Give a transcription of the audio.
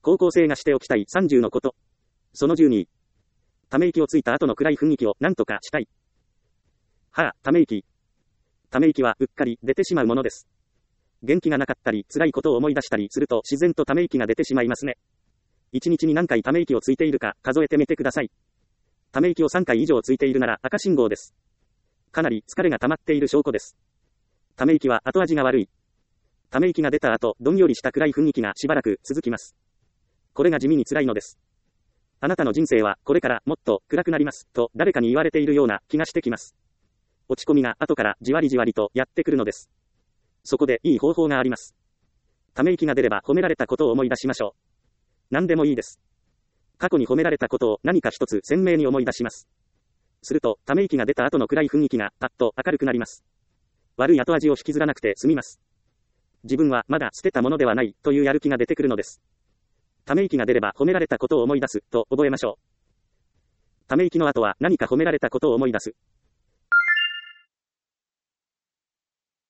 高校生がしておきたい30のこと。その12。ため息をついた後の暗い雰囲気を何とかしたい。はぁ、ため息。ため息はうっかり出てしまうものです。元気がなかったり、辛いことを思い出したりすると自然とため息が出てしまいますね。1日に何回ため息をついているか数えてみてください。ため息を3回以上ついているなら赤信号です。かなり疲れが溜まっている証拠です。ため息は後味が悪い。ため息が出た後、どんよりした暗い雰囲気がしばらく続きます。これが地味に辛いのです。あなたの人生はこれからもっと暗くなりますと誰かに言われているような気がしてきます。落ち込みが後からじわりじわりとやってくるのです。そこでいい方法があります。ため息が出れば褒められたことを思い出しましょう。何でもいいです。過去に褒められたことを何か一つ鮮明に思い出します。すると、ため息が出た後の暗い雰囲気がパッと明るくなります。悪い後味を引きずらなくて済みます。自分はまだ捨てたものではないというやる気が出てくるのです。ため息が出れば褒められたことを思い出すと覚えましょう。ため息の後は何か褒められたことを思い出す。